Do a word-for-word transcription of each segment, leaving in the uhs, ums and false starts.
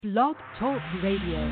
Blog Talk Radio.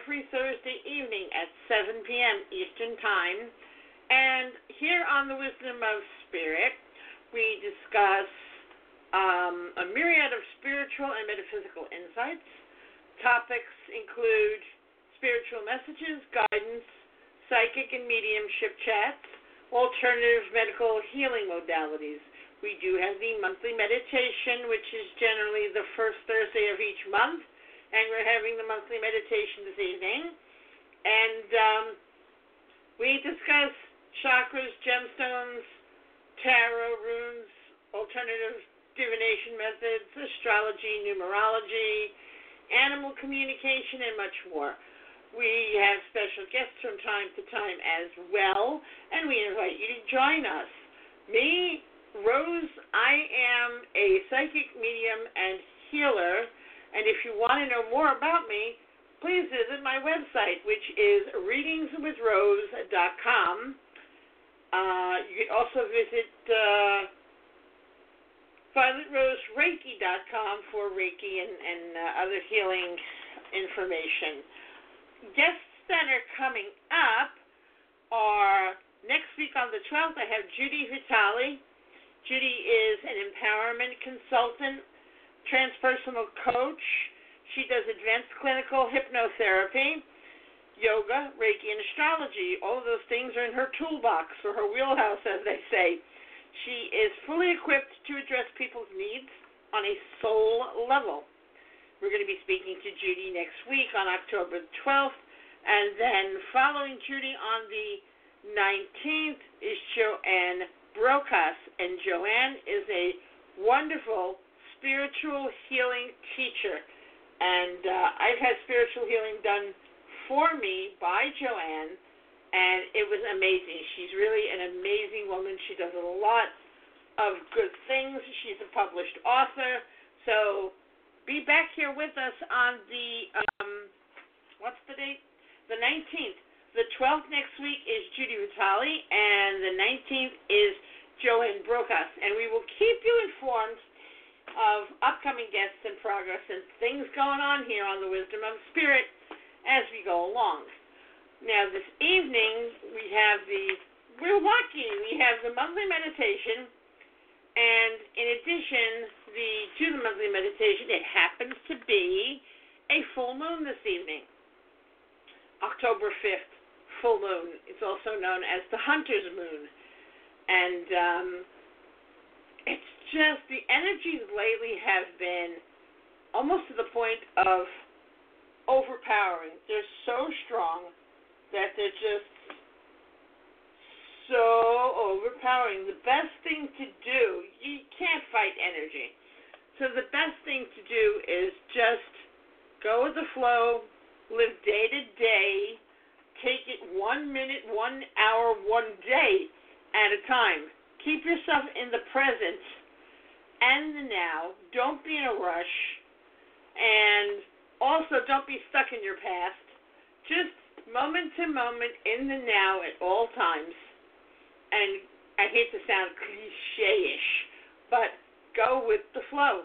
every Thursday evening at seven p.m. Eastern Time. And here on the Wisdom of Spirit, we discuss um, a myriad of spiritual and metaphysical insights. Topics include spiritual messages, guidance, psychic and mediumship chats, alternative medical healing modalities. We do have the monthly meditation, which is generally the first Thursday of each month, and we're having the monthly meditation this evening. And um, we discuss chakras, gemstones, tarot, runes, alternative divination methods, astrology, numerology, animal communication, and much more. We have special guests from time to time as well, and we invite you to join us. Me, Rose, I am a psychic medium and healer, and if you want to know more about me, please visit my website, which is readings with rose dot com. Uh, you can also visit uh, violet rose reiki dot com for Reiki and, and uh, other healing information. Guests that are coming up are next week on the twelfth, I have Judy Vitale. Judy is an empowerment consultant, transpersonal coach. She does advanced clinical hypnotherapy, yoga, Reiki, and astrology. All of those things are in her toolbox, or her wheelhouse, as they say. She is fully equipped to address people's needs on a soul level. We're going to be speaking to Judy next week on October twelfth, and then following Judy on the nineteenth is Joanne Brokas, and Joanne is a wonderful spiritual healing teacher, and uh, I've had spiritual healing done for me by Joanne, and it was amazing. She's really an amazing woman. She does a lot of good things. She's a published author, so be back here with us on the, um, what's the date? The nineteenth. The twelfth next week is Judy Vitale, and the nineteenth is Joanne Brokas. And we will keep you informed of upcoming guests and progress and things going on here on the Wisdom of Spirit as we go along. Now, this evening, we have the, we're lucky, we have the monthly meditation, and in addition the, to the monthly meditation, it happens to be a full moon this evening, October fifth. Full moon. It's also known as the Hunter's Moon. And um, it's just, the energies lately have been almost to the point of overpowering. They're so strong that they're just so overpowering. The best thing to do, you can't fight energy. So the best thing to do is just go with the flow, live day to day. Take it one minute, one hour, one day at a time. Keep yourself in the present and the now. Don't be in a rush. And also don't be stuck in your past. Just moment to moment in the now at all times. And I hate to sound cliche-ish, but go with the flow.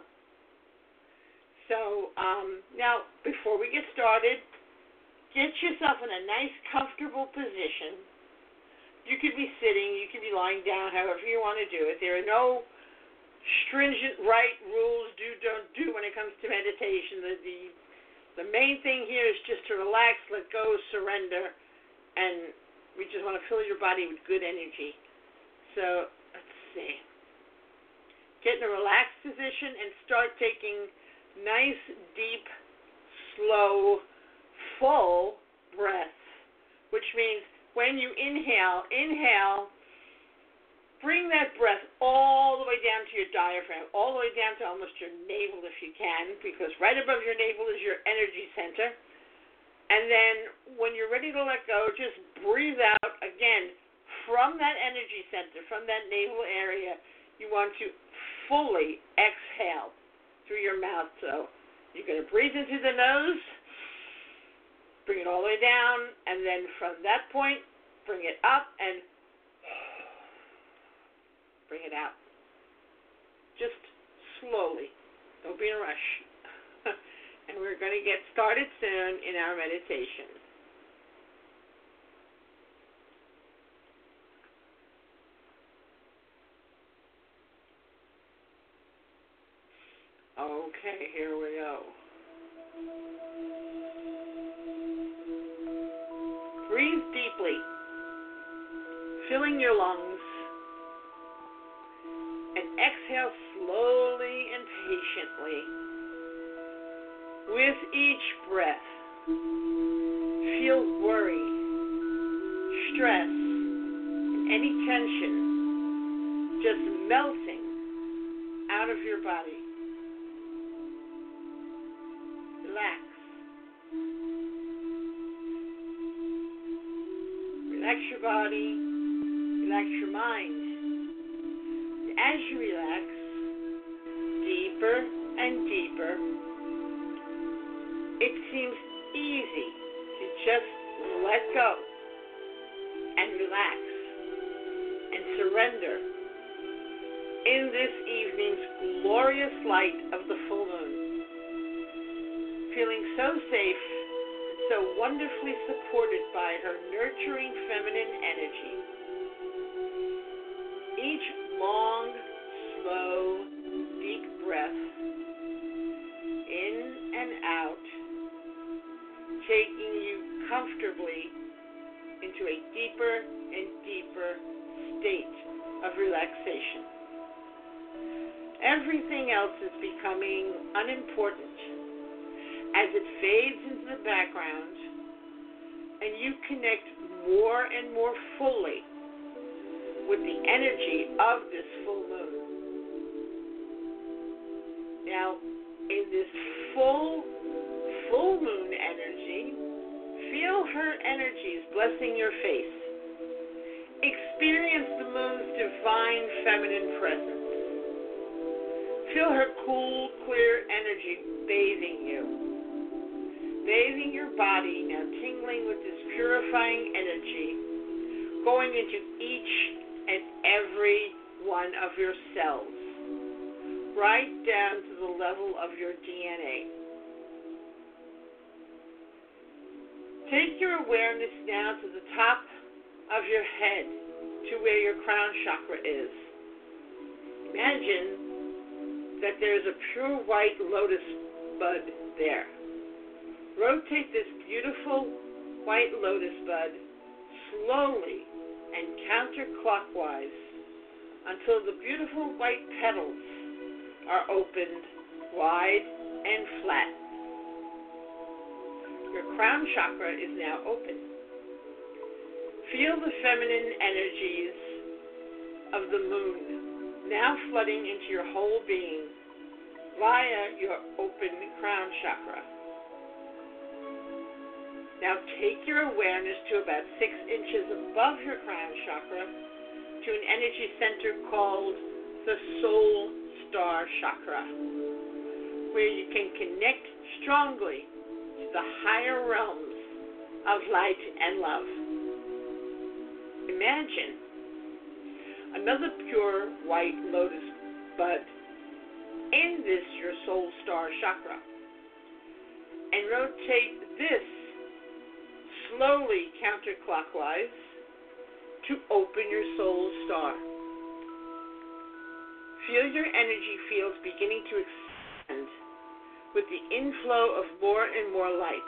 So um, now, before we get started, get yourself in a nice, comfortable position. You could be sitting, you could be lying down, however you want to do it. There are no stringent right rules, do, don't do when it comes to meditation. The, the, the main thing here is just to relax, let go, surrender, and we just want to fill your body with good energy. So, let's see. Get in a relaxed position and start taking nice, deep, slow, full breath, which means when you inhale, inhale, bring that breath all the way down to your diaphragm, all the way down to almost your navel if you can, because right above your navel is your energy center. And then when you're ready to let go, just breathe out again from that energy center, from that navel area. You want to fully exhale through your mouth. So you're going to breathe into the nose, bring it all the way down, and then from that point, bring it up and bring it out. Just slowly. Don't be in a rush. And we're going to get started soon in our meditation. Okay, here we go. Breathe deeply, filling your lungs, and exhale slowly and patiently. With each breath, feel worry, stress, and any tension just melting out of your body. Relax. Relax your body, relax your mind. As you relax, deeper and deeper, it seems easy to just let go and relax and surrender in this evening's glorious light of the full moon. Feeling so safe and so wonderfully supported by her nurturing feminine energy. Each long, slow, deep breath in and out, taking you comfortably into a deeper and deeper state of relaxation. Everything else is becoming unimportant as it fades into the background and you connect more and more fully with the energy of this full moon. Now, in this full, full moon energy, feel her energies blessing your face. Experience the moon's divine feminine presence. Feel her cool, clear energy bathing you. Bathing your body, now tingling with this purifying energy, going into each and every one of your cells, right down to the level of your D N A. Take your awareness now to the top of your head, to where your crown chakra is. Imagine that there's a pure white lotus bud there. Rotate this beautiful white lotus bud slowly and counterclockwise until the beautiful white petals are opened wide and flat. Your crown chakra is now open. Feel the feminine energies of the moon now flooding into your whole being via your open crown chakra. Now take your awareness to about six inches above your crown chakra to an energy center called the soul star chakra, where you can connect strongly to the higher realms of light and love. Imagine another pure white lotus bud in this your soul star chakra, and rotate this slowly counterclockwise to open your soul star. Feel your energy fields beginning to expand with the inflow of more and more light.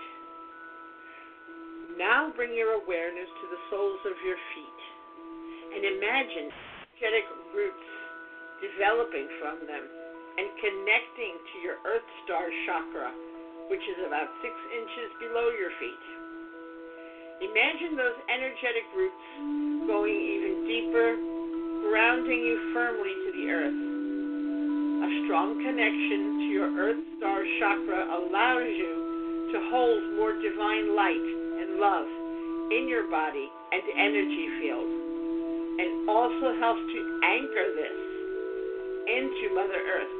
Now bring your awareness to the soles of your feet and imagine energetic roots developing from them and connecting to your earth star chakra, which is about six inches below your feet. Imagine those energetic roots going even deeper, grounding you firmly to the earth. A strong connection to your earth star chakra allows you to hold more divine light and love in your body and energy field, and also helps to anchor this into Mother Earth.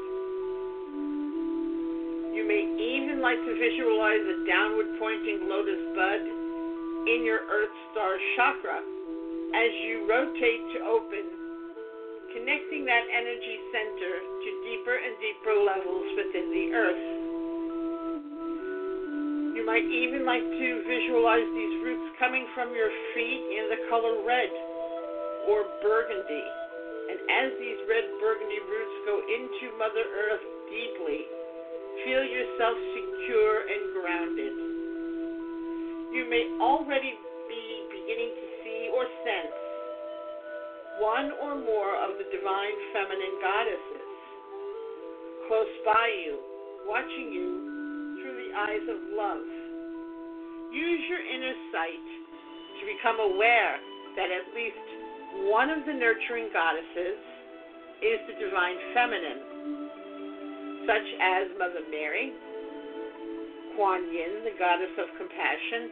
You may even like to visualize a downward pointing lotus bud in your earth star chakra as you rotate to open, connecting that energy center to deeper and deeper levels within the earth. You might even like to visualize these roots coming from your feet in the color red or burgundy. And as these red burgundy roots go into Mother Earth deeply, feel yourself secure and grounded. You may already be beginning to see or sense one or more of the divine feminine goddesses close by you, watching you through the eyes of love. Use your inner sight to become aware that at least one of the nurturing goddesses is the divine feminine, such as Mother Mary, Kuan Yin, the goddess of compassion,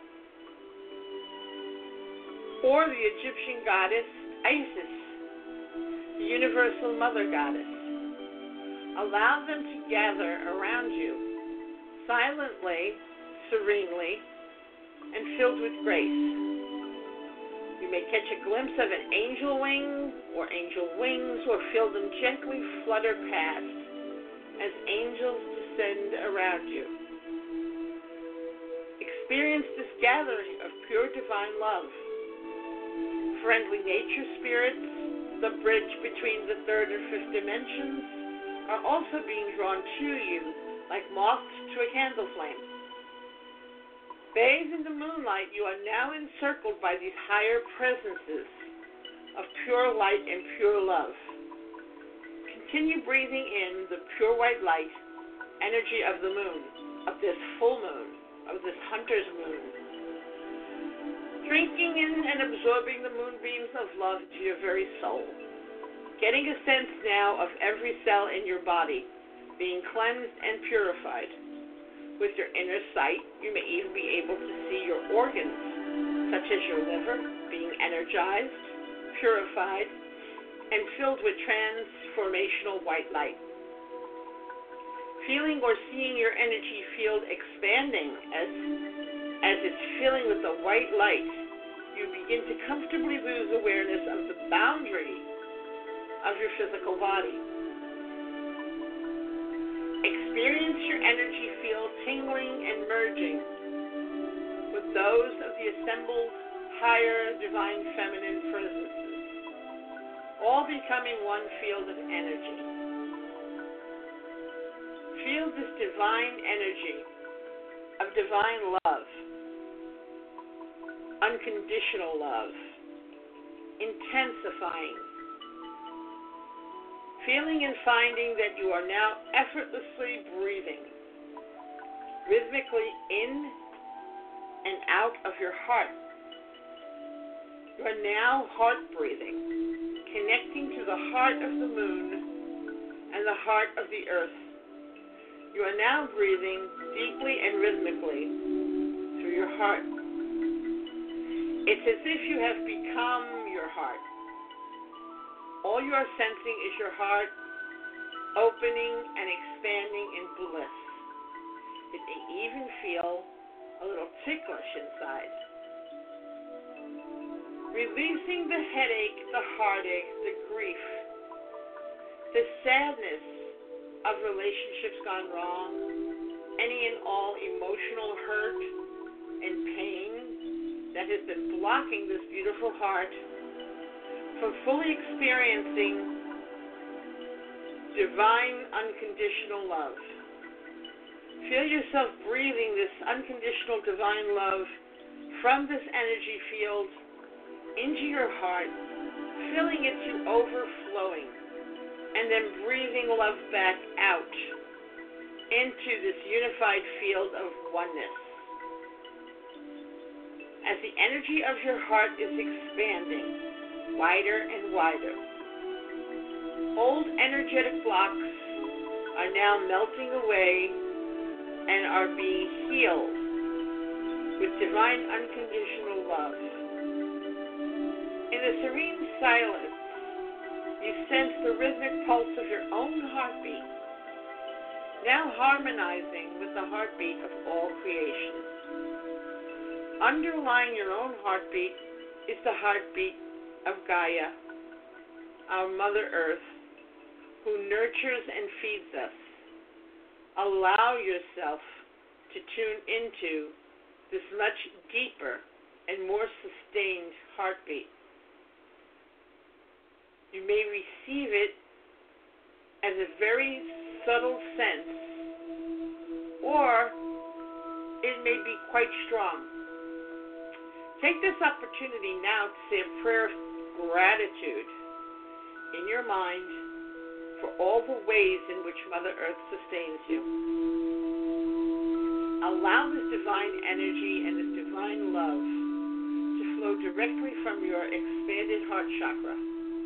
or the Egyptian goddess Isis, the universal mother goddess. Allow them to gather around you, silently, serenely, and filled with grace. You may catch a glimpse of an angel wing or angel wings, or feel them gently flutter past as angels descend around you. Experience this gathering of pure divine love. Friendly nature spirits, the bridge between the third and fifth dimensions, are also being drawn to you like moths to a candle flame. Bathed in the moonlight, you are now encircled by these higher presences of pure light and pure love. Continue breathing in the pure white light energy of the moon, of this full moon, of this hunter's moon. Drinking in and absorbing the moonbeams of love to your very soul. Getting a sense now of every cell in your body being cleansed and purified. With your inner sight, you may even be able to see your organs, such as your liver, being energized, purified, and filled with transformational white light. Feeling or seeing your energy field expanding as, as it's filling with the white light, you begin to comfortably lose awareness of the boundary of your physical body. Experience your energy field tingling and merging with those of the assembled higher divine feminine presences, all becoming one field of energy. Feel this divine energy of divine love, unconditional love, intensifying. Feeling and finding that you are now effortlessly breathing, rhythmically in and out of your heart. You are now heart breathing, connecting to the heart of the moon and the heart of the earth. You are now breathing deeply and rhythmically through your heart. It's as if you have become your heart. All you are sensing is your heart opening and expanding in bliss. It may even feel a little ticklish inside. Releasing the headache, the heartache, the grief, the sadness of relationships gone wrong, any and all emotional hurt and pain that has been blocking this beautiful heart from fully experiencing divine unconditional love. Feel yourself breathing this unconditional divine love from this energy field into your heart, filling it to overflowing, and then breathing love back out into this unified field of oneness. As the energy of your heart is expanding wider and wider, old energetic blocks are now melting away and are being healed with divine unconditional love. In the serene silence, you sense the rhythmic pulse of your own heartbeat, now harmonizing with the heartbeat of all creation. Underlying your own heartbeat is the heartbeat of Gaia, our Mother Earth, who nurtures and feeds us. Allow yourself to tune into this much deeper and more sustained heartbeat. You may receive it as a very subtle sense, or it may be quite strong. Take this opportunity now to say a prayer of gratitude in your mind for all the ways in which Mother Earth sustains you. Allow this divine energy and this divine love to flow directly from your expanded heart chakra.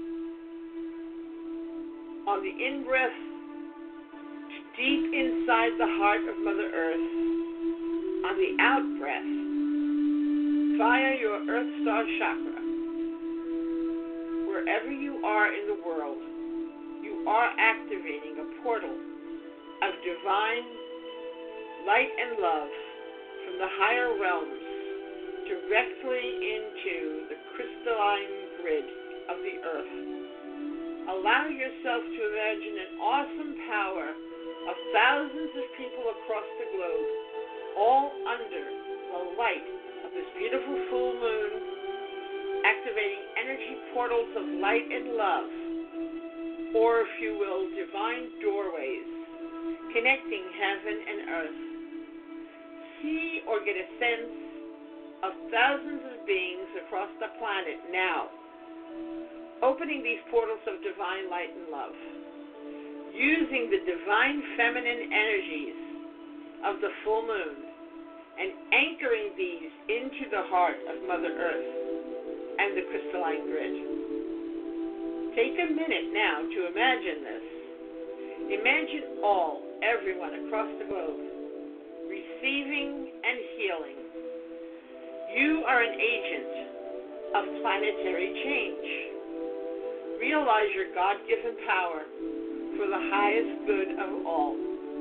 On the in-breath, deep inside the heart of Mother Earth. On the out-breath, via your Earth Star chakra. Wherever you are in the world, you are activating a portal of divine light and love from the higher realms directly into the crystalline grid of the Earth. Allow yourself to imagine an awesome power of thousands of people across the globe, all under the light of this beautiful full moon, activating energy portals of light and love, or if you will, divine doorways, connecting heaven and earth. See or get a sense of thousands of beings across the planet now, opening these portals of divine light and love, using the divine feminine energies of the full moon and anchoring these into the heart of Mother Earth and the crystalline grid. Take a minute now to imagine this. Imagine all, everyone across the globe, receiving and healing. You are an agent of planetary change. Realize your God-given power for the highest good of all.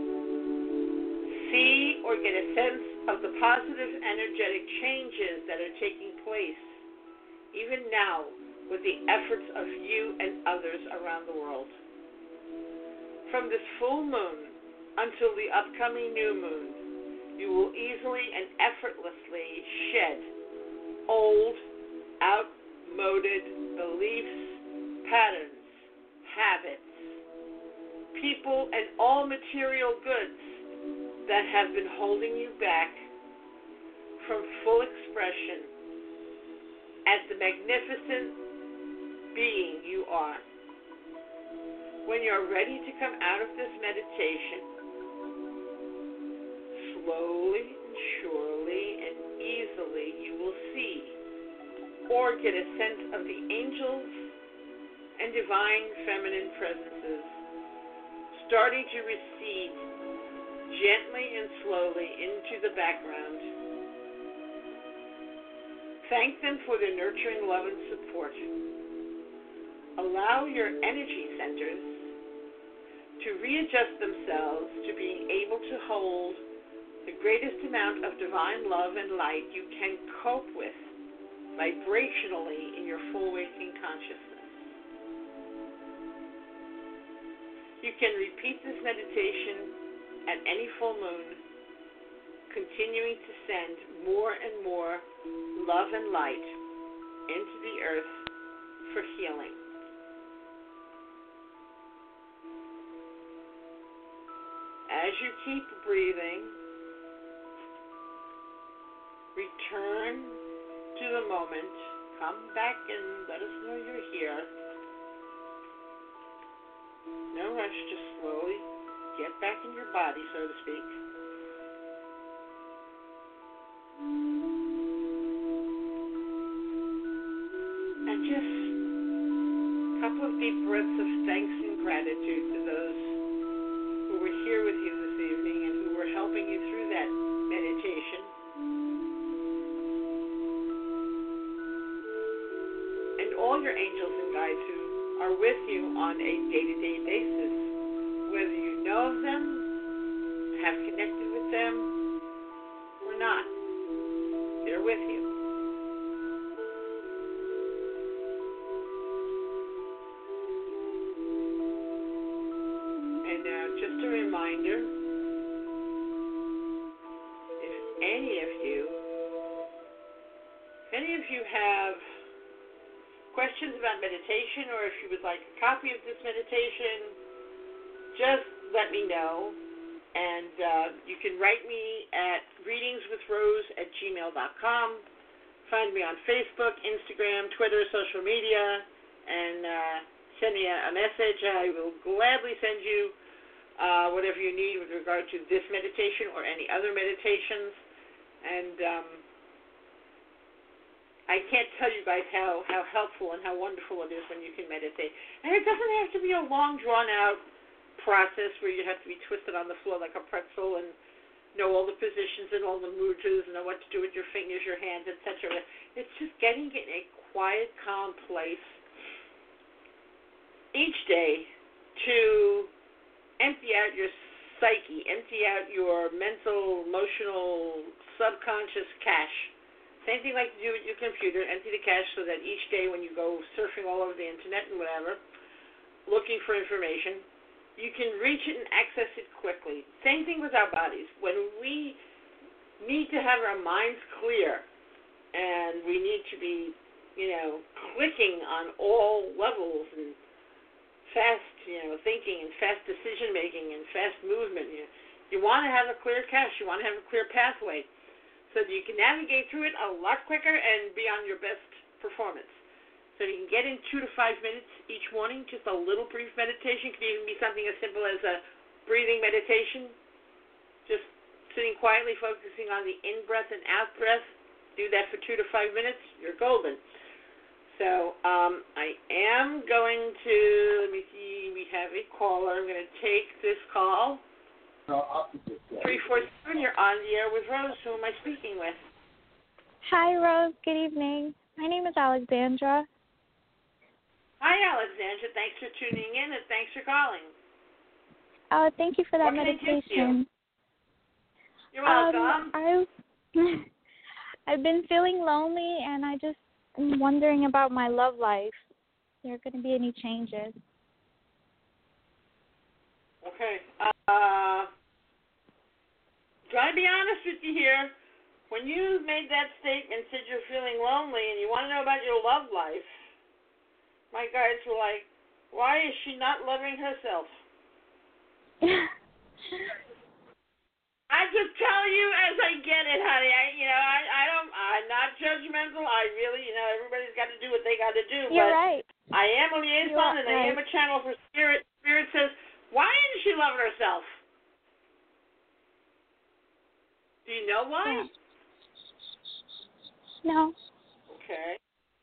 See or get a sense of the positive energetic changes that are taking place, even now, with the efforts of you and others around the world. From this full moon until the upcoming new moon, you will easily and effortlessly shed old, outmoded beliefs, patterns, habits, people, and all material goods that have been holding you back from full expression as the magnificent being you are. When you're ready to come out of this meditation, slowly and surely and easily you will see or get a sense of the angels and divine feminine presences starting to recede gently and slowly into the background. Thank them for their nurturing love and support. Allow your energy centers to readjust themselves to being able to hold the greatest amount of divine love and light you can cope with vibrationally in your full waking consciousness. You can repeat this meditation at any full moon, continuing to send more and more love and light into the earth for healing. As you keep breathing, return to the moment. Come back and let us know you're here. No rush, just slowly get back in your body, so to speak. And just a couple of deep breaths of thanks and gratitude to those who were here with you this evening and who were helping you through that meditation. And all your angels and guides who are with you on a day-to-day basis, whether you know of them, have connected with them, or not. They're with you. And now, just a reminder, If any of you have questions about meditation, or if you would like a copy of this meditation, just let me know. And uh, you can write me at readingswithrose at gmail dot com. Find me on Facebook, Instagram, Twitter, social media, and uh, send me a, a message. I will gladly send you uh, whatever you need with regard to this meditation or any other meditations. And um, I can't tell you guys how, how helpful and how wonderful it is when you can meditate. And it doesn't have to be a long, drawn-out process where you have to be twisted on the floor like a pretzel and know all the positions and all the mudras and know what to do with your fingers, your hands, et cetera. It's just getting in a quiet, calm place each day to empty out your psyche, empty out your mental, emotional, subconscious cache. Same thing like you do with your computer, empty the cache so that each day when you go surfing all over the internet and whatever, looking for information, you can reach it and access it quickly. Same thing with our bodies. When we need to have our minds clear and we need to be, you know, clicking on all levels and fast, you know, thinking and fast decision making and fast movement, you, you want to have a clear cache. You want to have a clear pathway so that you can navigate through it a lot quicker and be on your best performance. So you can get in two to five minutes each morning, just a little brief meditation. It could even be something as simple as a breathing meditation, just sitting quietly, focusing on the in-breath and out-breath. Do that for two to five minutes. You're golden. So um, I am going to, let me see, we have a caller. I'm going to take this call. three four seven, you're on the air with Rose. Who am I speaking with? Hi, Rose. Good evening. My name is Alexandra. Hi, Alexandra. Thanks for tuning in and thanks for calling. Uh, thank you for that what meditation. Can I do for you? You're welcome. Um, I, I've been feeling lonely, and I just am wondering about my love life. Are there going to be any changes? Okay. Uh, trying to be honest with you here. When you made that statement, said you're feeling lonely, and you want to know about your love life, my guides were like, why is she not loving herself? I just tell you as I get it, honey. I, you know, I, I don't, I'm not judgmental. I really, you know, everybody's got to do what they got to do. You're but right. I am a liaison You're and right. I am a channel for spirit. Spirit says, why isn't she loving herself? Do you know why? No. Okay.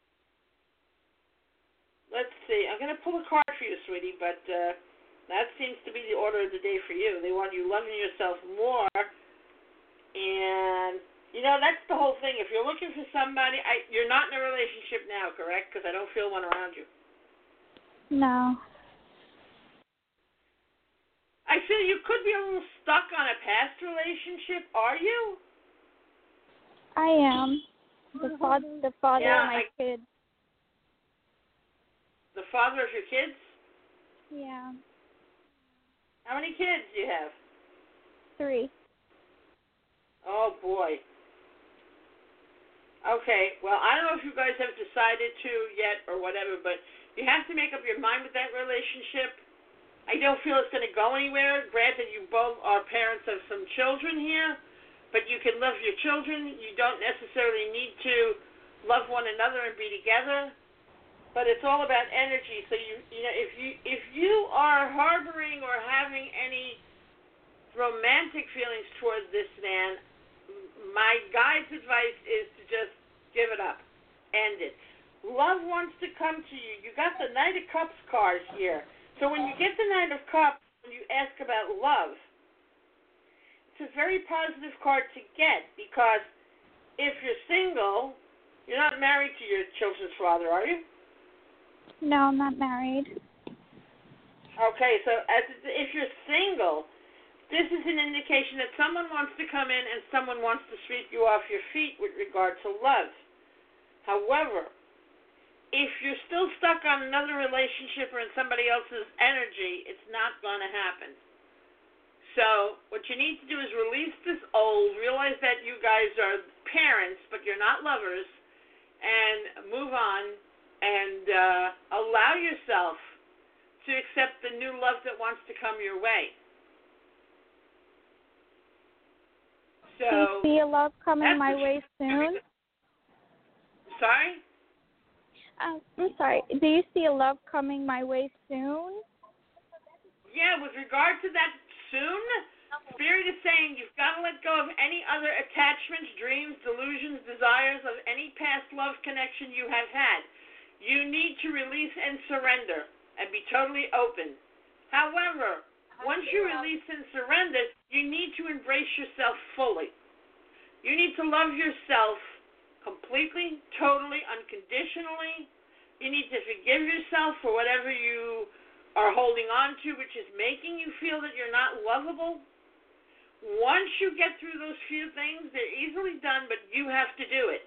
Let's see. I'm going to pull a card for you, sweetie, but uh, that seems to be the order of the day for you. They want you loving yourself more. And, you know, that's the whole thing. If you're looking for somebody, I, you're not in a relationship now, correct? Because I don't feel one around you. No. I feel you could be a little stuck on a past relationship. Are you? I am. The father, the father Yeah, of my I, kids. The father of your kids? Yeah. How many kids do you have? Three. Oh, boy. Okay, well, I don't know if you guys have decided to yet or whatever, but you have to make up your mind with that relationship. I don't feel it's going to go anywhere. Granted, you both are parents of some children here, but you can love your children. You don't necessarily need to love one another and be together. But it's all about energy. So you, you know, if you if you are harboring or having any romantic feelings towards this man, my guide's advice is to just give it up, end it. Love wants to come to you. You got the Knight of Cups card here. So when you get the Knight of Cups, when you ask about love, it's a very positive card to get because if you're single, you're not married to your children's father, are you? No, I'm not married. Okay, so as if you're single, this is an indication that someone wants to come in and someone wants to sweep you off your feet with regard to love. However, if you're still stuck on another relationship or in somebody else's energy, it's not going to happen. So what you need to do is release this old, realize that you guys are parents, but you're not lovers, and move on and uh, allow yourself to accept the new love that wants to come your way. So, do you see a love coming my way soon? Sorry? Um, I'm sorry. Do you see a love coming my way soon? Yeah, with regard to that soon, Spirit is saying you've got to let go of any other attachments, dreams, delusions, desires of any past love connection you have had. You need to release and surrender and be totally open. However, once you release and surrender, you need to embrace yourself fully. You need to love yourself completely, totally, unconditionally. You need to forgive yourself for whatever you are holding on to, which is making you feel that you're not lovable. Once you get through those few things, they're easily done, but you have to do it.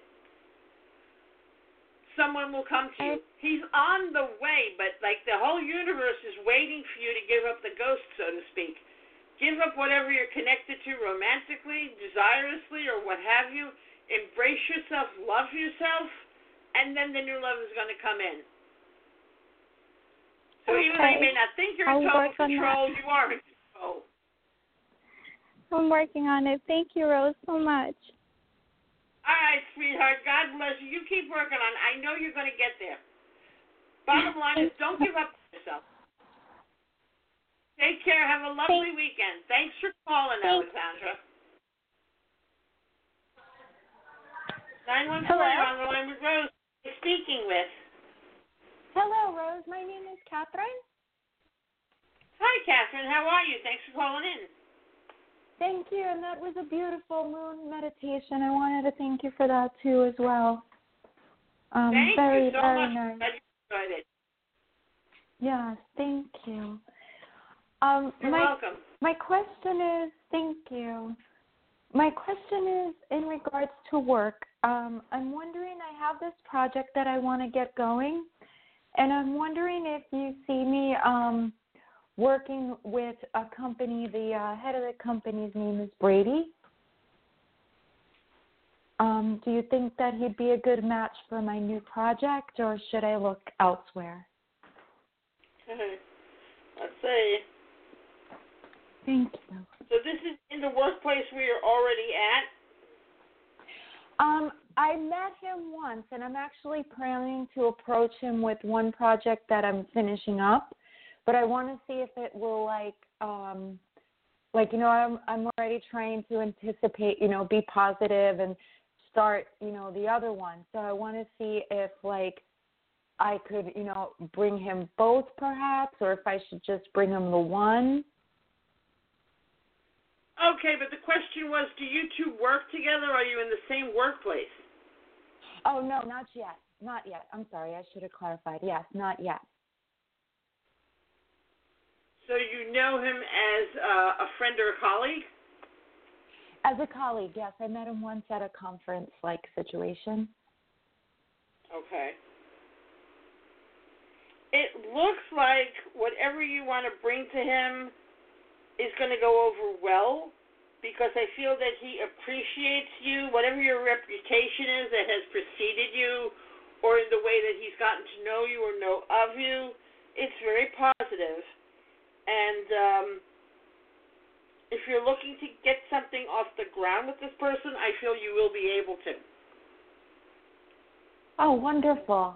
Someone will come to you. He's on the way, but like the whole universe is waiting for you to give up the ghost, so to speak. Give up whatever you're connected to romantically, desirously, or what have you. Embrace yourself, love yourself, and then the new love is going to come in. So okay. even though you may not think you're in I'll total control, you are in control. I'm working on it. Thank you, Rose, so much. All right, sweetheart. God bless you. You keep working on it. I know you're going to get there. Bottom line is don't give up on yourself. Take care. Have a lovely Thanks. weekend. Thanks for calling, Thanks. Alexandra. nine one four, you're on the line with Rose. You're speaking with. Hello, Rose. My name is Catherine. Hi, Catherine. How are you? Thanks for calling in. Thank you, and that was a beautiful moon meditation. I wanted to thank you for that, too, as well. Um, thank very, you so very much. nice. Glad you enjoyed it. Yes, thank you. Um, You're my, welcome. My question is, thank you. My question is in regards to work. Um, I'm wondering, I have this project that I want to get going, and I'm wondering if you see me um, working with a company. The uh, head of the company's name is Brady. Um, do you think that he'd be a good match for my new project, or should I look elsewhere? Let's see. Thank you. So this is in the workplace where you're already at? Um, I met him once, and I'm actually planning to approach him with one project that I'm finishing up. But I want to see if it will, like, um, like you know, I'm I'm already trying to anticipate, you know, be positive and start, you know, the other one. So I want to see if, like, I could, you know, bring him both perhaps, or if I should just bring him the one. Okay, but the question was, do you two work together, or are you in the same workplace? Oh, no, not yet. Not yet. I'm sorry. I should have clarified. Yes, not yet. So you know him as uh, a friend or a colleague? As a colleague, yes. I met him once at a conference-like situation. Okay. It looks like whatever you want to bring to him is going to go over well, because I feel that he appreciates you, whatever your reputation is that has preceded you, or in the way that he's gotten to know you or know of you. It's very positive. And um, if you're looking to get something off the ground with this person, I feel you will be able to. Oh, wonderful.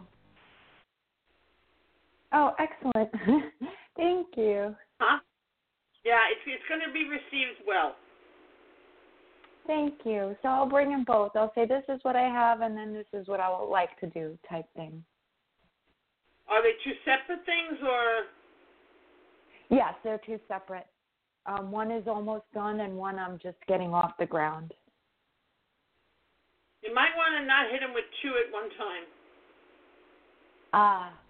Oh, excellent. Thank you. Huh? Yeah, it's it's going to be received well. Thank you. So I'll bring them both. I'll say this is what I have, and then this is what I would like to do type thing. Are they two separate things, or? Yes, they're two separate. Um, one is almost done, and one I'm just getting off the ground. You might want to not hit them with two at one time. Ah.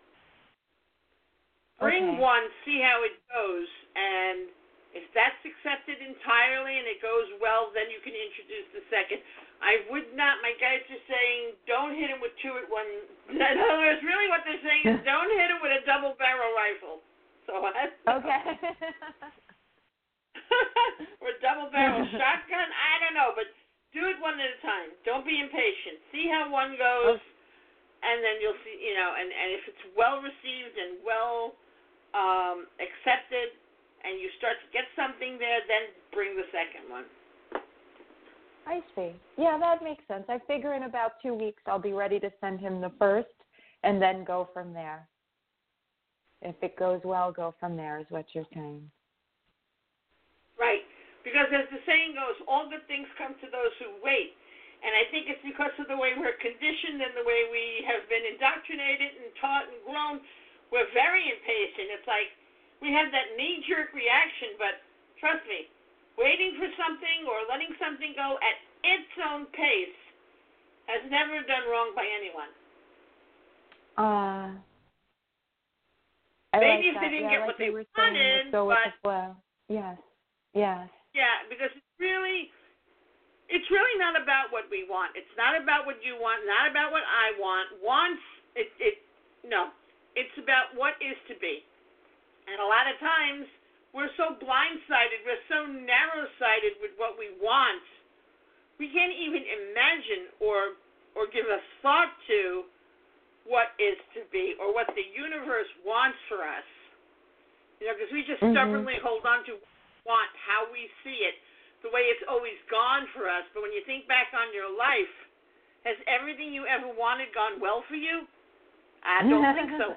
Bring okay. one, see how it goes, and if that's accepted entirely and it goes well, then you can introduce the second. I would not, my guys are saying, don't hit him with two at one. In other words, really what they're saying is don't hit him with a double barrel rifle. So that's okay. or a double barrel shotgun. I don't know, but Do it one at a time. Don't be impatient. See how one goes, and then you'll see, you know, and, and if it's well received and well um, accepted, and you start to get something there, then bring the second one. I see. Yeah, that makes sense. I figure in about two weeks I'll be ready to send him the first and then go from there. If it goes well, go from there is what you're saying. Right. Because as the saying goes, all good things come to those who wait. And I think it's because of the way we're conditioned and the way we have been indoctrinated and taught and grown. We're very impatient. It's like we have that knee-jerk reaction, but trust me, waiting for something or letting something go at its own pace has never done wrong by anyone. Uh, I Maybe like if that. they didn't yeah, get like what they were wanted, saying, go but with the flow. Yes, yes. Yeah, because it's really, it's really not about what we want. It's not about what you want. Not about what I want. Wants it. It no. It's about what is to be. And a lot of times we're so blindsided. We're so narrow-sighted with what we want. We can't even imagine or or give a thought to what is to be or what the universe wants for us. You know, because we just mm-hmm. stubbornly hold on to want, how we see it, the way it's always gone for us. But when you think back on your life, has everything you ever wanted gone well for you? I don't think so.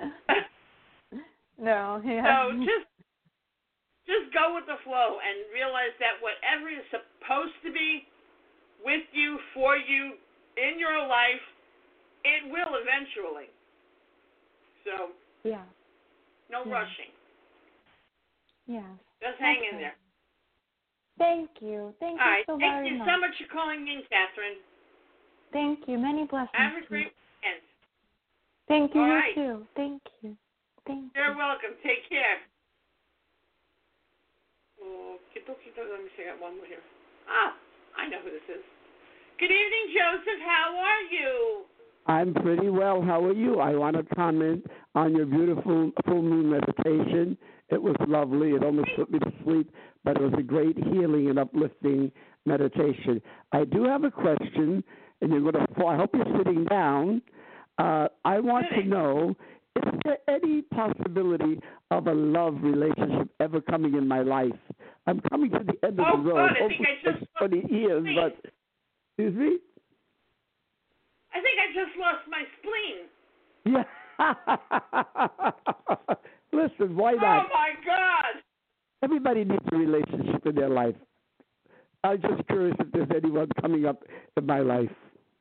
No, yeah. So just just go with the flow and realize that whatever is supposed to be with you, for you, in your life, it will eventually. So yeah. no yeah. rushing. Yeah. Just hang okay. in there. Thank you. Thank All you right. so Thank very you much. so much for calling in, Catherine. Thank you. Many blessings. Have a great weekend. Thank you. All you right. too. Thank you. Thank You're you. welcome. Take care. Oh, let me see. I got one more here. Ah, I know who this is. Good evening, Joseph. How are you? I'm pretty well. How are you? I want to comment on your beautiful full moon meditation. It was lovely. It almost put me to sleep, but it was a great healing and uplifting meditation. I do have a question, and you're going to. I hope you're sitting down. Uh, I want to know: is there any possibility of a love relationship ever coming in my life? I'm coming to the end of oh, the road. Good. I think I just twenty years, spleen. but excuse me. I think I just lost my spleen. Yeah. Listen, why not? Oh my God! Everybody needs a relationship in their life. I'm just curious if there's anyone coming up in my life.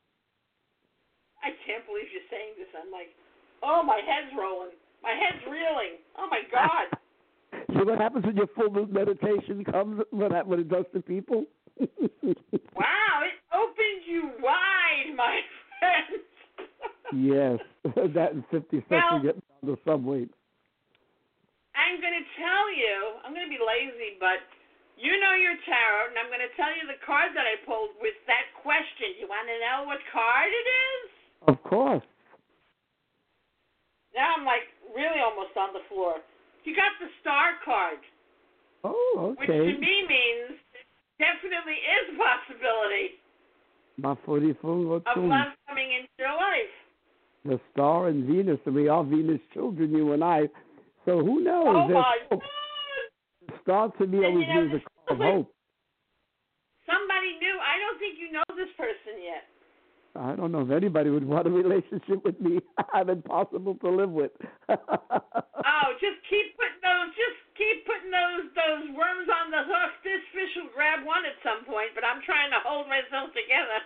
I can't believe you're saying this. I'm like, oh, my head's rolling. My head's reeling. Oh my God! So what happens when your full moon meditation comes? What that, what it does to people? Wow! It opened you wide, my friend. Yes, that and fifty cents Well, to get on the subway. I'm going to tell you, I'm going to be lazy, but you know your tarot, and I'm going to tell you the card that I pulled with that question. You want to know what card it is? Of course. Now I'm like really almost on the floor. You got the star card. Oh, okay. Which to me means definitely is a possibility of love coming into your life. The star and Venus, and we are Venus children, you and I. So who knows? Oh, There's my hope. God. The star to me And, always you know, means a call of hope. Somebody new. I don't think you know this person yet. I don't know if anybody would want a relationship with me. I'm impossible to live with. Oh, just keep putting those, just keep putting those those worms on the hook. This fish will grab one at some point, but I'm trying to hold myself together.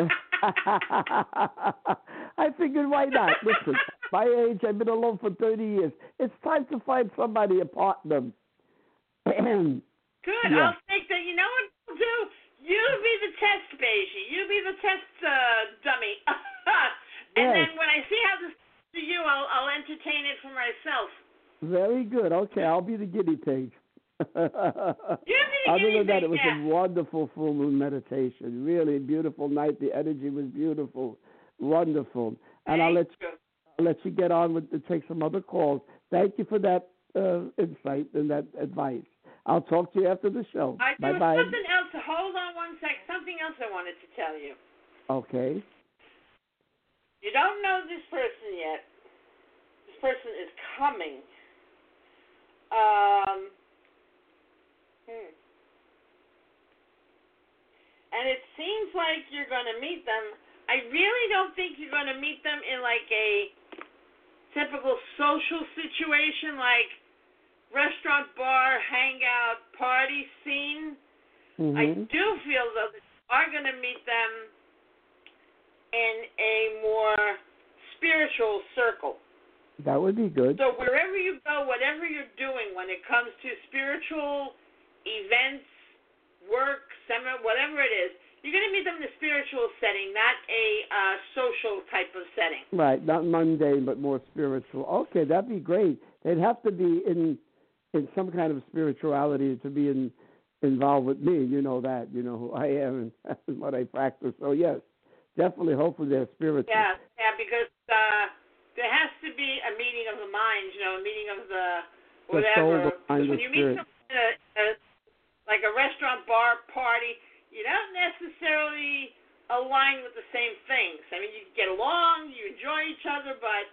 I figured, why not? Listen, my age, I've been alone for thirty years. It's time to find somebody, a partner. Good. Yeah. I'll think that. You know what we'll do? You be the test baby. You be the test uh, dummy. And Yes. then when I see how this to you, I'll I'll entertain it for myself. Very good. Okay, I'll be the guinea pig. You're the Other guinea than that, pig, it was yeah. a wonderful full moon meditation. Really beautiful night. The energy was beautiful, wonderful. And Thank I'll let you. you, I'll let you get on with to take some other calls. Thank you for that uh, insight and that advice. I'll talk to you after the show. I, there Bye bye. was something else. Hold on one sec. Something something else I wanted to tell you. Okay. You don't know this person yet. This person is coming. Um, hmm. And it seems like you're going to meet them. I really don't think you're going to meet them in like a typical social situation, like restaurant, bar, hangout, party scene. Mm-hmm. I do feel, though, that you are going to meet them in a more spiritual circle. That would be good. So wherever you go, whatever you're doing when it comes to spiritual events, work, seminar, whatever it is, you're going to meet them in a spiritual setting, not a uh, social type of setting. Right, not mundane, but more spiritual. Okay, that'd be great. They'd have to be in in some kind of spirituality to be in involved with me. You know that. You know who I am and what I practice. So yes, definitely. Hopefully they're spiritual. Yeah, yeah, because uh, there has to be a meeting of the minds. You know, a meeting of the whatever. The soul, the mind, when the you meet spirit. someone at a, a, like a restaurant, bar, party, you don't necessarily align with the same things. I mean, you get along, you enjoy each other, but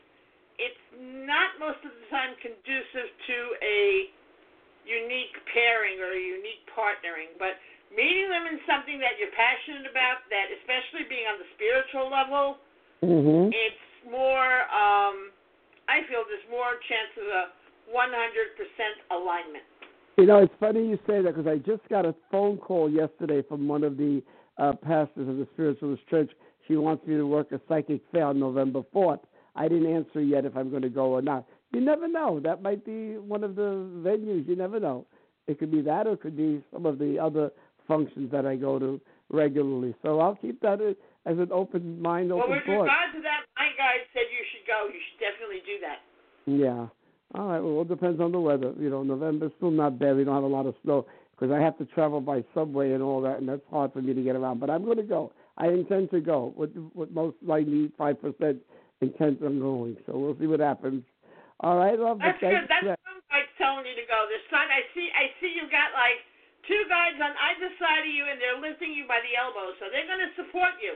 it's not most of the time conducive to a unique pairing or a unique partnering. But meeting them in something that you're passionate about, that especially being on the spiritual level, mm-hmm. it's more, um, I feel there's more chance of a one hundred percent alignment. You know, it's funny you say that because I just got a phone call yesterday from one of the uh, pastors of the Spiritualist Church. She wants me to work a psychic fair on November fourth. I didn't answer yet if I'm going to go or not. You never know. That might be one of the venues. You never know. It could be that or it could be some of the other functions that I go to regularly. So I'll keep that as an open mind, open Well, with thought. regard to that, my guide said you should go. You should definitely do that. Yeah. All right. Well, it depends on the weather. You know, November's still not bad. We don't have a lot of snow because I have to travel by subway and all that, and that's hard for me to get around. But I'm going to go. I intend to go with, with most likely five percent intent on going. So we'll see what happens. All right, love. That's good. That's that. some guides telling you to go. There's some, I see. I see you got like two guides on either side of you, and they're lifting you by the elbow, so they're going to support you.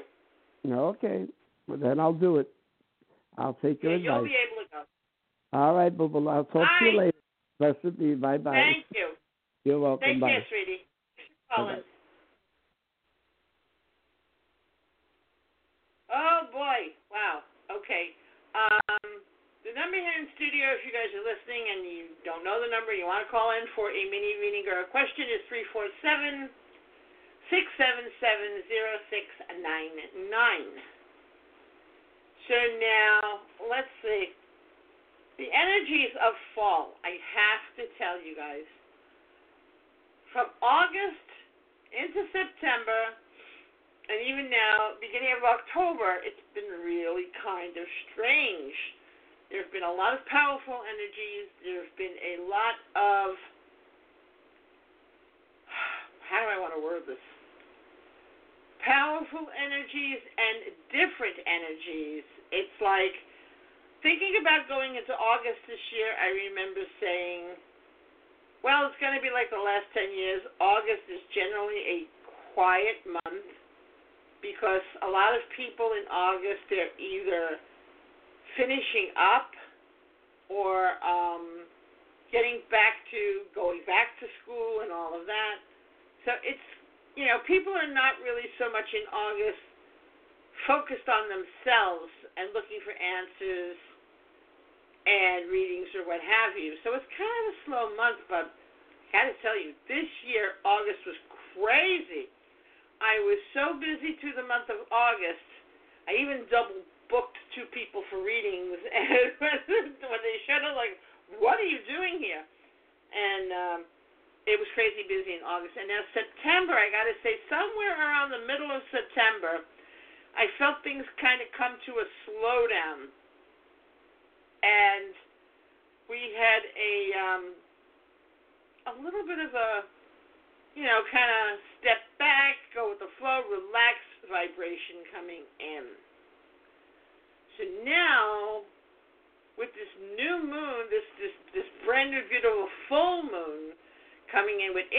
Okay. Well, then I'll do it. I'll take your Yeah, advice. you'll be able to go. All right, Boo Boo. I'll talk Bye. to you later. Blessed be. Bye bye. Thank you. You're welcome. Take Bye. care, sweetie. Colin. Oh boy! Wow. Okay. Um, the number here in studio, if you guys are listening and you don't know the number, you want to call in for a mini reading or a question, is three four seven, six seven seven, zero six nine nine. So now, let's see. The energies of fall, I have to tell you guys. From August into September, and even now, beginning of October, it's been really kind of strange. There have been a lot of powerful energies. There have been a lot of, how do I want to word this? Powerful energies and different energies. It's like, thinking about going into August this year, I remember saying, well, it's going to be like the last ten years. August is generally a quiet month because a lot of people in August, they're either finishing up or um, getting back to, going back to school and all of that. So it's, you know, people are not really so much in August focused on themselves and looking for answers and readings or what have you. So it's kind of a slow month, but I got to tell you, this year, August was crazy. I was so busy through the month of August, I even double booked two people for readings, and when they showed up, like, what are you doing here? And um, it was crazy busy in August. And now September, I got to say, somewhere around the middle of September, I felt things kind of come to a slowdown. And we had a um, a little bit of a, you know, kind of step back, go with the flow, relax vibration coming in. So now, with this new moon, this this this brand new beautiful full moon coming in with its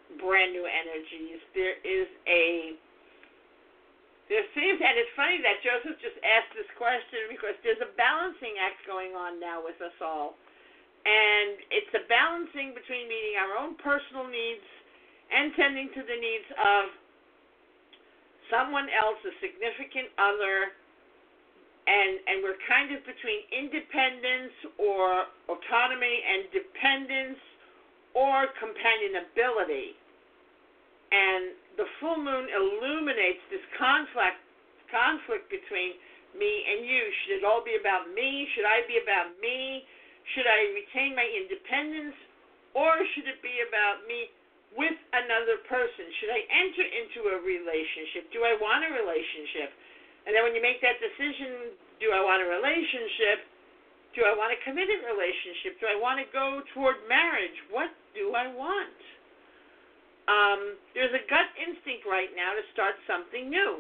brand new energies. There is a, there seems, and it's funny that Joseph just asked this question because there's a balancing act going on now with us all. And it's a balancing between meeting our own personal needs and tending to the needs of someone else, a significant other, and and we're kind of between independence or autonomy and dependence or companionability. And the full moon illuminates this conflict conflict between me and you. Should it all be about me? Should I be about me? Should I retain my independence, or should it be about me with another person? Should I enter into a relationship? Do I want a relationship? And then when you make that decision, do I want a relationship? Do I want a committed relationship? Do I want to go toward marriage? What do I want? Um, there's a gut instinct right now to start something new.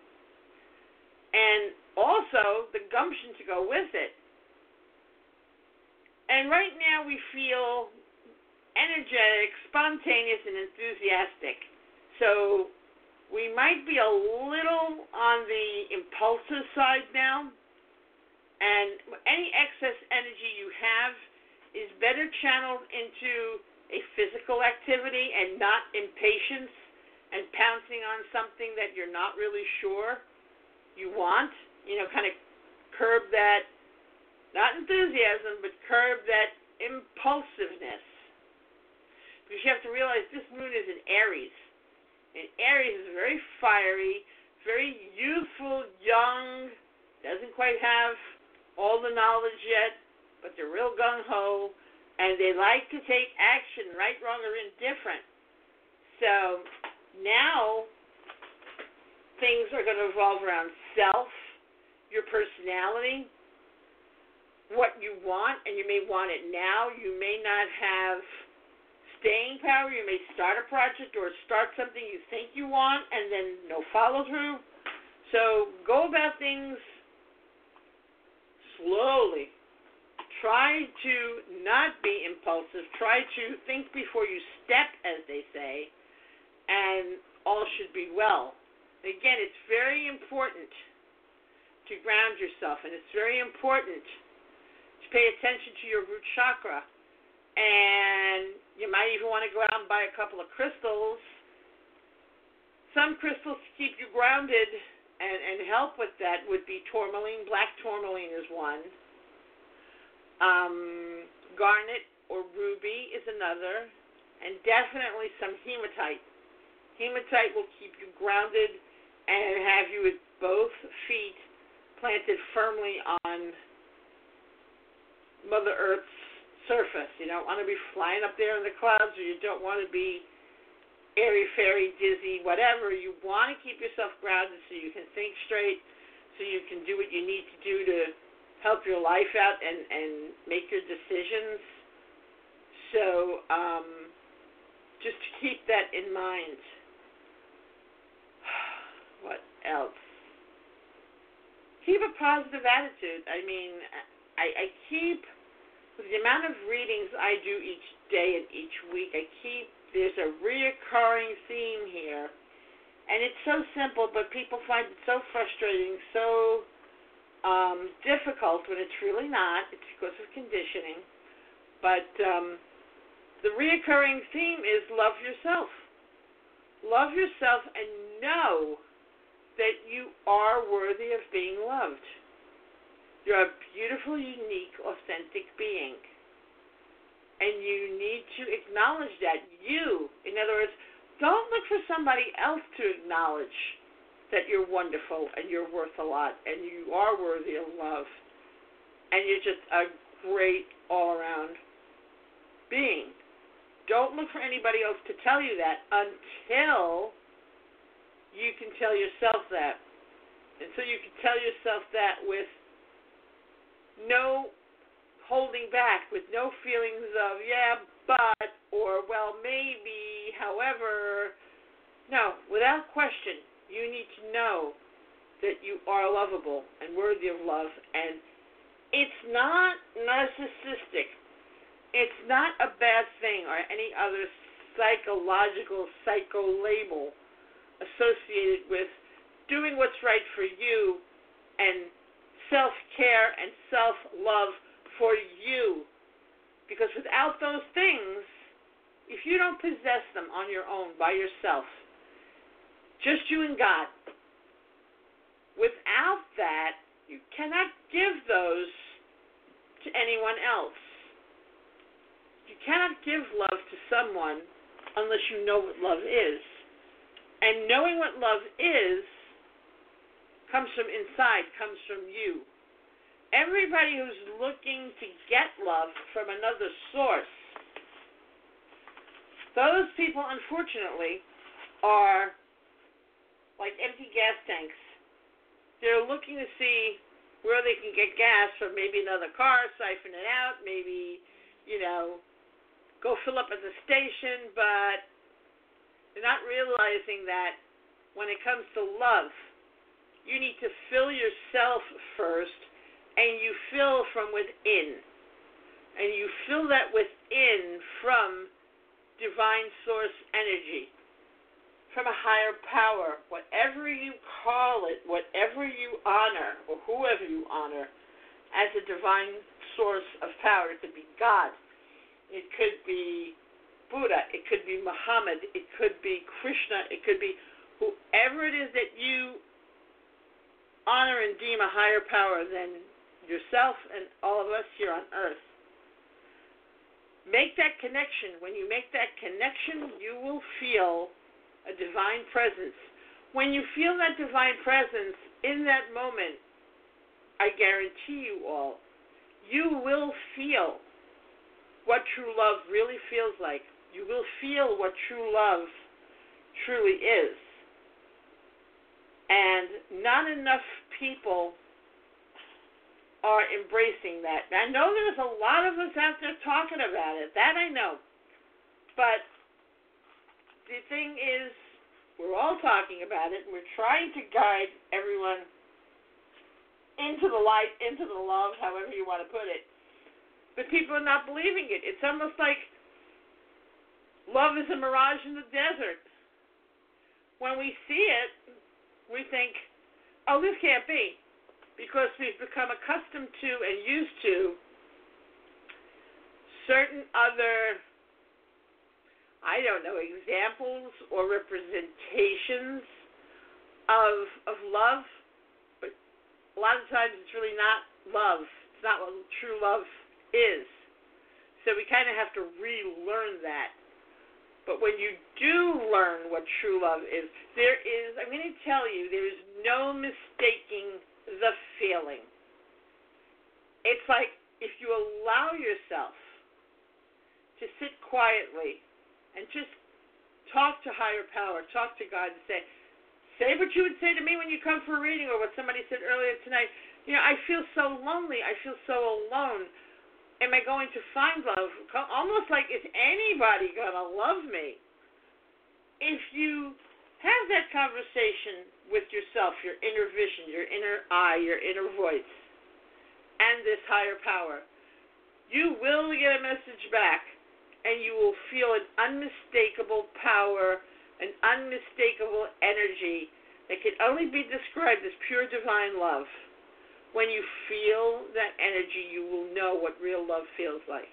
And also the gumption to go with it. And right now we feel energetic, spontaneous, and enthusiastic. So we might be a little on the impulsive side now. And any excess energy you have is better channeled into a physical activity and not impatience and pouncing on something that you're not really sure you want. You know, kind of curb that, not enthusiasm, but curb that impulsiveness. Because you have to realize this moon is in Aries. And Aries is very fiery, very youthful, young, doesn't quite have all the knowledge yet, but they're real gung-ho, and they like to take action, right, wrong, or indifferent. So now things are going to revolve around self, your personality, what you want, and you may want it now. You may not have staying power. You may start a project or start something you think you want and then no follow through. So go about things slowly. Try to not be impulsive. Try to think before you step, as they say, and all should be well. Again, it's very important to ground yourself, and it's very important to pay attention to your root chakra. And you might even want to go out and buy a couple of crystals. Some crystals to keep you grounded and, and help with that would be tourmaline. Black tourmaline is one. Um, garnet or ruby is another. And definitely some hematite. Hematite will keep you grounded and have you with both feet planted firmly on Mother Earth's surface. You don't want to be flying up there in the clouds, or you don't want to be airy-fairy, dizzy, whatever. You want to keep yourself grounded so you can think straight, so you can do what you need to do to help your life out and, and make your decisions. So um, just to keep that in mind. What else? Keep a positive attitude. I mean, I, I keep, with the amount of readings I do each day and each week, I keep, there's a reoccurring theme here. And it's so simple, but people find it so frustrating, so um, difficult when it's really not. It's because of conditioning. But um, the reoccurring theme is love yourself. Love yourself and know that you are worthy of being loved. You're a beautiful, unique, authentic being. And you need to acknowledge that. You, in other words, don't look for somebody else to acknowledge that you're wonderful and you're worth a lot and you are worthy of love. And you're just a great all-around being. Don't look for anybody else to tell you that until you can tell yourself that. And so you can tell yourself that with no holding back, with no feelings of, yeah, but, or, well, maybe, however. No, without question, you need to know that you are lovable and worthy of love. And it's not narcissistic. It's not a bad thing or any other psychological psycho-label associated with doing what's right for you and self-care and self-love for you. Because without those things, if you don't possess them on your own, by yourself, just you and God, without that, you cannot give those to anyone else. You cannot give love to someone unless you know what love is. And knowing what love is comes from inside, comes from you. Everybody who's looking to get love from another source, those people, unfortunately, are like empty gas tanks. They're looking to see where they can get gas from maybe another car, siphon it out, maybe, you know, go fill up at the station, but they're not realizing that when it comes to love, you need to fill yourself first, and you fill from within. And you fill that within from divine source energy, from a higher power, whatever you call it, whatever you honor, or whoever you honor, as a divine source of power. It could be God. It could be Buddha. It could be Muhammad. It could be Krishna. It could be whoever it is that you honor and deem a higher power than yourself and all of us here on earth. Make that connection. When you make that connection, you will feel a divine presence. When you feel that divine presence in that moment, I guarantee you all, you will feel what true love really feels like. You will feel what true love truly is. And not enough people are embracing that. I know there's a lot of us out there talking about it. That I know. But the thing is, we're all talking about it, and we're trying to guide everyone into the light, into the love, however you want to put it. But people are not believing it. It's almost like love is a mirage in the desert. When we see it, we think, oh, this can't be, because we've become accustomed to and used to certain other, I don't know, examples or representations of of love, but a lot of times it's really not love. It's not what true love is. So we kind of have to relearn that. But when you do learn what true love is, there is, I'm going to tell you, there is no mistaking the feeling. It's like if you allow yourself to sit quietly and just talk to higher power, talk to God, and say, say what you would say to me when you come for a reading, or what somebody said earlier tonight. You know, I feel so lonely. I feel so alone. Am I going to find love? Almost like, is anybody going to love me? If you have that conversation with yourself, your inner vision, your inner eye, your inner voice, and this higher power, you will get a message back, and you will feel an unmistakable power, an unmistakable energy that can only be described as pure divine love. When you feel that energy, you will know what real love feels like.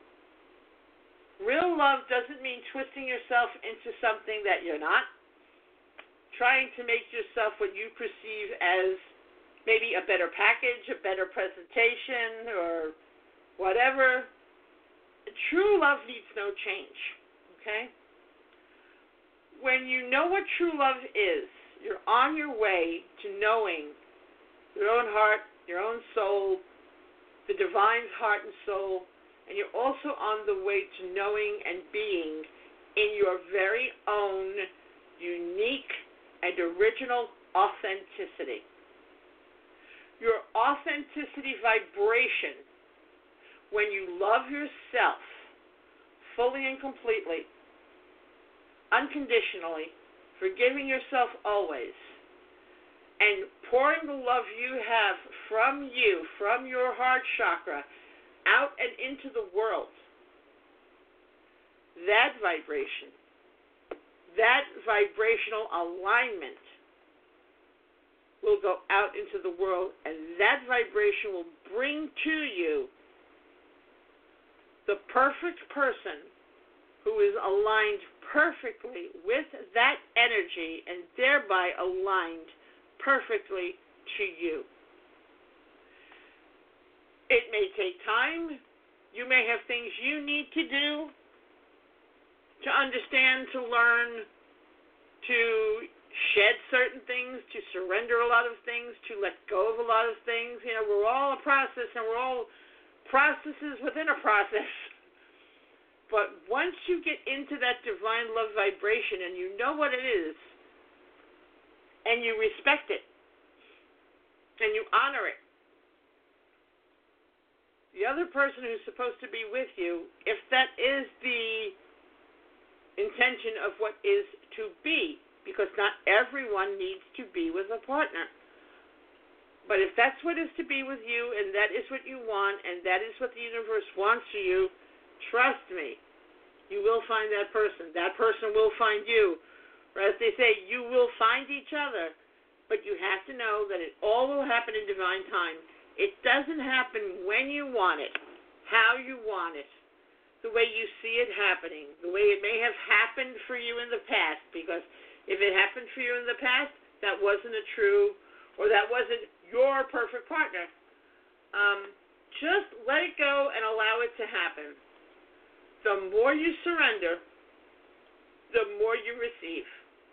Real love doesn't mean twisting yourself into something that you're not, trying to make yourself what you perceive as maybe a better package, a better presentation, or whatever. True love needs no change, okay? When you know what true love is, you're on your way to knowing your own heart, your own soul, the divine's heart and soul, and you're also on the way to knowing and being in your very own unique and original authenticity. Your authenticity vibration, when you love yourself fully and completely, unconditionally, forgiving yourself always, and pouring the love you have from you, from your heart chakra, out and into the world, that vibration, that vibrational alignment will go out into the world, and that vibration will bring to you the perfect person who is aligned perfectly with that energy and thereby aligned perfectly to you. It may take time. You may have things you need to do to understand, to learn, to shed certain things, to surrender a lot of things, to let go of a lot of things. You know, we're all a process, and we're all processes within a process. But once you get into that divine love vibration and you know what it is, and you respect it, and you honor it, the other person who's supposed to be with you, if that is the intention of what is to be, because not everyone needs to be with a partner. But if that's what is to be with you, and that is what you want, and that is what the universe wants for you, trust me, you will find that person. That person will find you. Or as they say, you will find each other. But you have to know that it all will happen in divine time. It doesn't happen when you want it, how you want it, the way you see it happening, the way it may have happened for you in the past, because if it happened for you in the past, that wasn't a true, or that wasn't your perfect partner. Um, just let it go and allow it to happen. The more you surrender, the more you receive.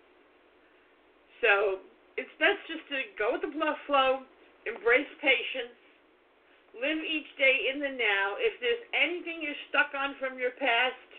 So it's best just to go with the flow, embrace patience, live each day in the now. If there's anything you're stuck on from your past,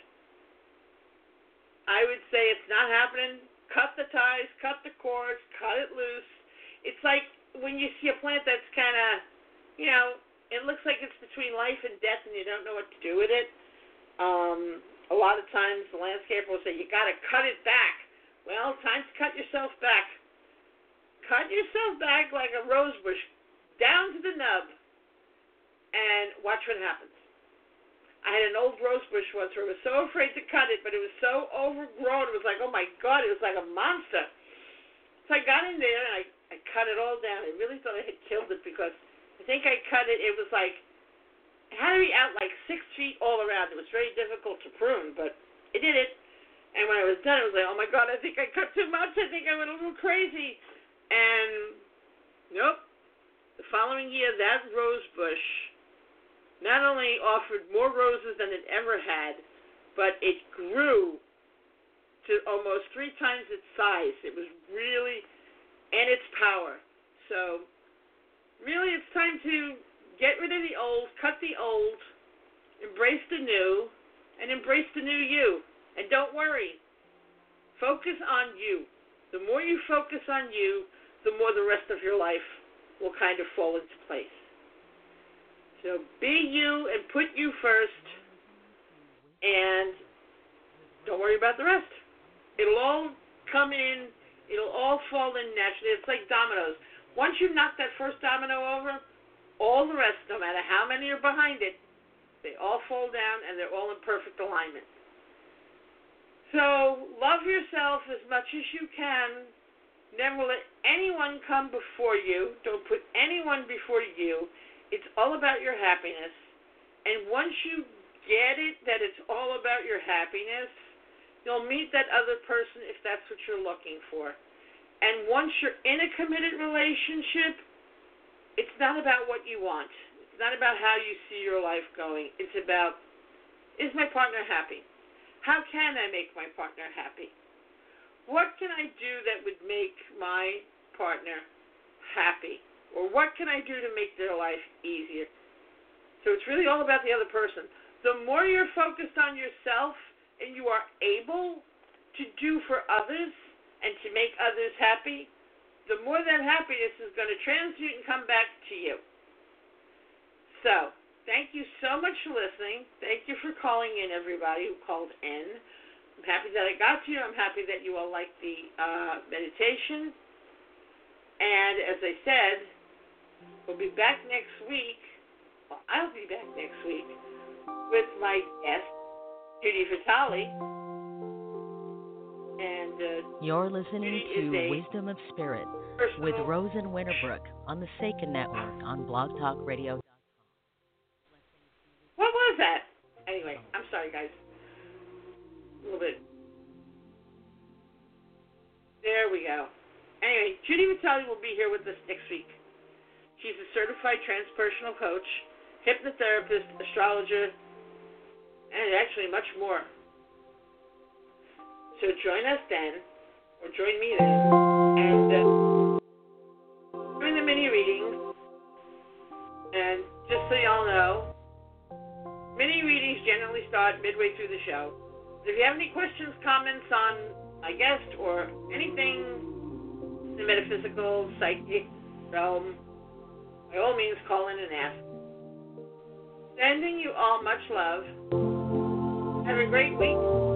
I would say it's not happening. Cut the ties, cut the cords, cut it loose. It's like when you see a plant that's kind of, you know, it looks like it's between life and death and you don't know what to do with it. Um, a lot of times the landscaper will say, you got to cut it back. Well, time to cut yourself back. Cut yourself back like a rose bush, down to the nub, and watch what happens. I had an old rose bush once where I was so afraid to cut it, but it was so overgrown. It was like, oh, my God, it was like a monster. So I got in there, and I, I cut it all down. I really thought I had killed it because I think I cut it. It was like, it had to be out like six feet all around. It was very difficult to prune, but I did it. And when I was done, it was like, oh, my God, I think I cut too much. I think I went a little crazy. And, nope, the following year, that rose bush not only offered more roses than it ever had, but it grew to almost three times its size. It was really, and its power. So, really, it's time to get rid of the old, cut the old, embrace the new, and embrace the new you. And don't worry. Focus on you. The more you focus on you, the more the rest of your life will kind of fall into place. So be you and put you first, and don't worry about the rest. It'll all come in. It'll all fall in naturally. It's like dominoes. Once you knock that first domino over, all the rest, no matter how many are behind it, they all fall down, and they're all in perfect alignment. So love yourself as much as you can. Never let anyone come before you. Don't put anyone before you. It's all about your happiness. And once you get it that it's all about your happiness, you'll meet that other person if that's what you're looking for. And once you're in a committed relationship, it's not about what you want. It's not about how you see your life going. It's about, is my partner happy? How can I make my partner happy? What can I do that would make my partner happy? Or what can I do to make their life easier? So it's really all about the other person. The more you're focused on yourself and you are able to do for others and to make others happy, the more that happiness is going to transmute and come back to you. So, thank you so much for listening. Thank you for calling in, everybody who called in. I'm happy that I got to you. I'm happy that you all liked the uh, meditation. And as I said, we'll be back next week. Well, I'll be back next week with my guest, Judy Vitale. And uh, You're listening Judy to is a Wisdom of Spirit personal, with Rosen Winterbrook on the Sacred Network on blog talk radio. What was that? Anyway, I'm sorry, guys. A little bit. There we go. Anyway, Judy Vitale will be here with us next week. She's a certified transpersonal coach, hypnotherapist, astrologer, and actually much more. So join us then, or join me then, and uh, join the mini readings. And just so y'all know, mini readings generally start midway through the show. If you have any questions, comments on my guest, or anything in the metaphysical, psychic realm, by all means call in and ask. Sending you all much love. Have a great week.